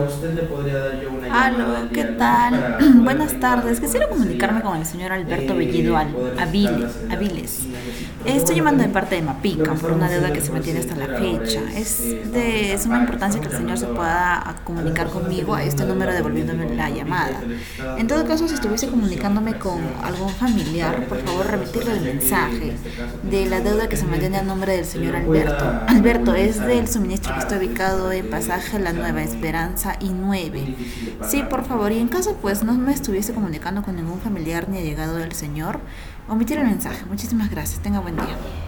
usted le podría dar yo una llamada Aló, el ¿qué día lunes tal? para poder Buenas tardes. realizar Quisiera toda esa comunicarme cita con el señor Alberto Bellido y poder visitarlas en la Aviles. oficina y así. Porque Estoy bueno, llamando de también parte de lo que Mapica por una estamos deuda haciendo que el se me tiene hasta la proceder ahora fecha. es, estamos en De suma campaña, importancia que estamos el señor se llamando pueda a las comunicar personas que conmigo a tienen este una número deuda pendiente devolviéndome con la Bancolombia y llamada. se les está En dando todo caso, si una estuviese solución comunicándome con algún fraccionada familiar, para que por también favor las remitirle personas, el ya que en mensaje este caso de tienen la una deuda deuda que se mantiene a pendiente, nombre del señor lo Alberto. pueda Alberto es regularizar del suministro que estoy antes ubicado para en que Pasaje no La sea Nueva muy, Esperanza y muy 9. difícil de Sí, pagar por en el favor. Y en momento. caso pues no me estuviese comunicando con ningún familiar ni allegado del señor, omitir el mensaje. Muchísimas gracias. Tenga buen día.